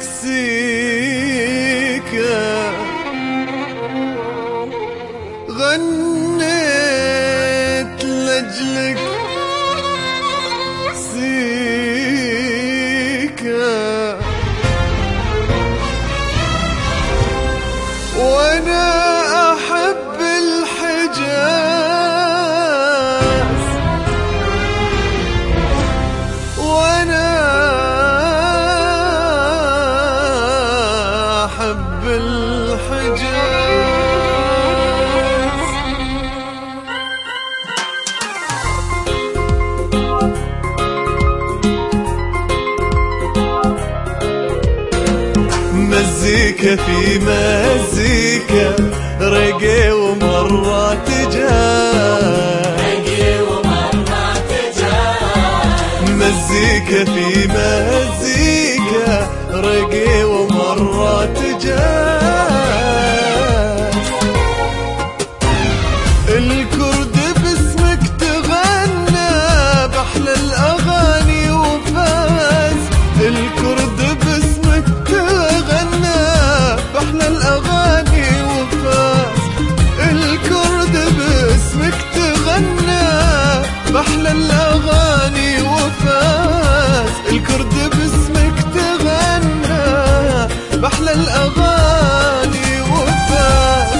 سيكا غنيت لأجلك سيكا وانا احب الحجاز وانا احب الحجاز مزيكا في مزيكا رقي ومرات جاز مزيكا في مزيكا رقي ومرات جاز الكرد باسمك تغنى بأحلى الأغاني وفاز الكرد باسمك تغنى بأحلى الأغاني وفاز الكرد باسمك تغنى بأحلى الأغاني وفاز الكرد باسمك تغنى بأحلى الأغاني وفاز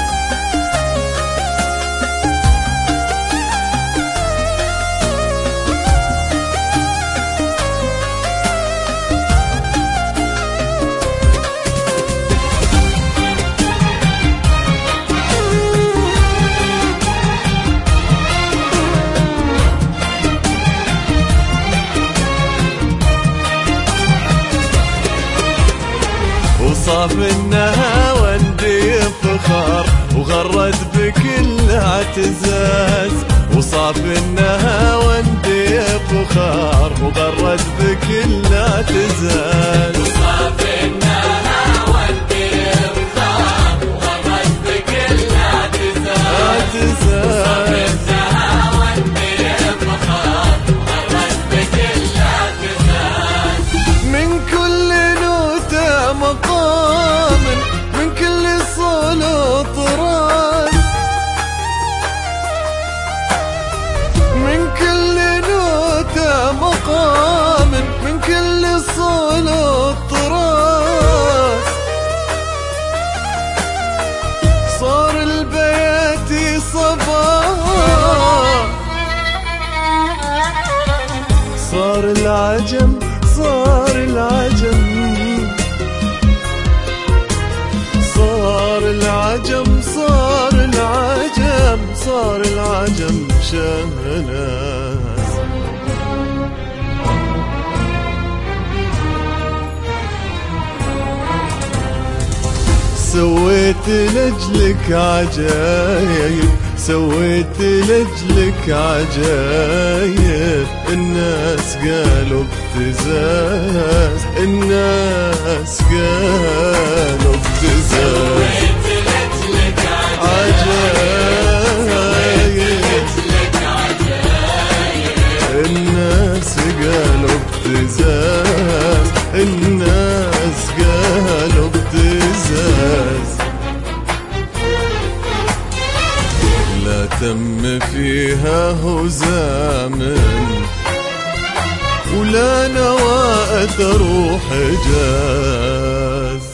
وصاف انها وندي فخار وغرد بكل اعتزاز وصاف انها وندي فخار وغرد بكل اعتزاز وصاف انها وندي فخار وغرد بكل اعتزاز وصاف انها وندي فخار وغرد بكل اعتزاز من كل نوتة مقام من كل صولة طراز من كل نوتة مقام من كل صولة طراز صار البياتي صباح صار العجم صار العجم صار العجم صار العجم صار العجم شهناز سويت لأجلك عجايب سويت لأجلك عجايب الناس قالوا ابتزاز الناس قالوا ابتزاز سويت لأجلك عجايب الناس قالوا ابتزاز الناس قالوا ابتزاز لا تم فيها هزام ولا نوى تروح حجاز